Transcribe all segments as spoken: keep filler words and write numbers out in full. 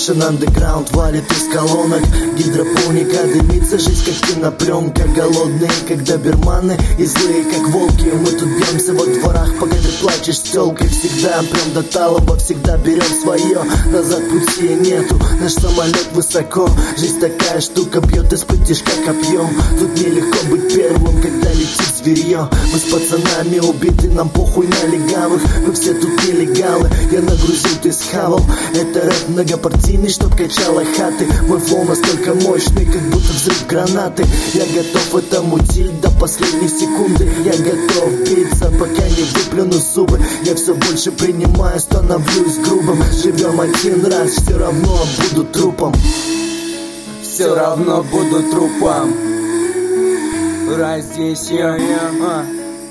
Russian underground валит из колонок, гидропоника дымится, жизнь как кинопленка. Голодные, как доберманы, и злые, как волки. Мы тут бьемся во дворах, пока ты плачешь с тёлкой. Всегда прям до талого, всегда берем свое. Назад пути нету, наш самолет высоко. Жизнь такая штука, бьет из-под тишка копьем. Тут нелегко быть первым, когда летит зверье. Мы с пацанами убиты, нам похуй на легавых. Мы все тут нелегалы, я нагрузил, ты схавал. Это рэп многопартийный, чтоб качало хаты. Мой флоу настолько мощный, как будто взрыв гранаты. Я готов это мутить до последней секунды. Я готов биться, пока не выплюну зубы. Я все больше принимаю, становлюсь грубым. Живем один раз, все равно буду трупом. Все равно буду трупом. Раз здесь я, я, а.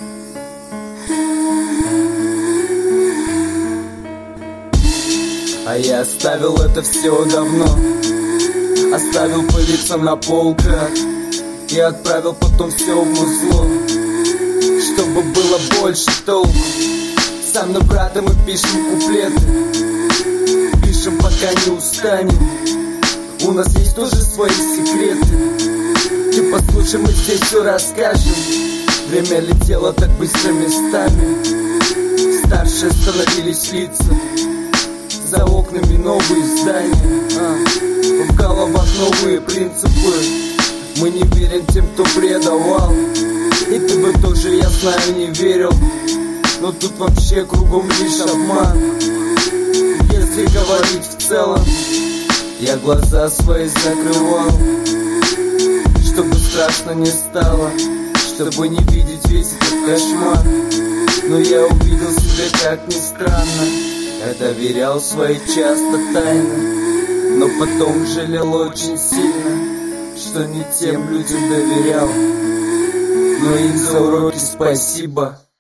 А я оставил это все давно. Оставил пылиться на полках и отправил потом все в музло, чтобы было больше толку. Со мной братом мы пишем куплеты, пишем пока не устанем. У нас есть тоже свои секреты. Ты послушай, мы здесь все расскажем. Время летело так быстро местами. Старше становились лица, за окнами новые здания, а, в головах новые принципы. Мы не верим тем, кто предавал. И ты бы тоже, я знаю, не верил. Но тут вообще кругом лишь обман. Если говорить в целом, я глаза свои закрывал, чтобы страшно не стало, чтобы не видеть весь этот кошмар. Но я увидел себя, как ни странно. Я доверял свои часто тайны, но потом жалел очень сильно, что не тем людям доверял. Но им за уроки спасибо.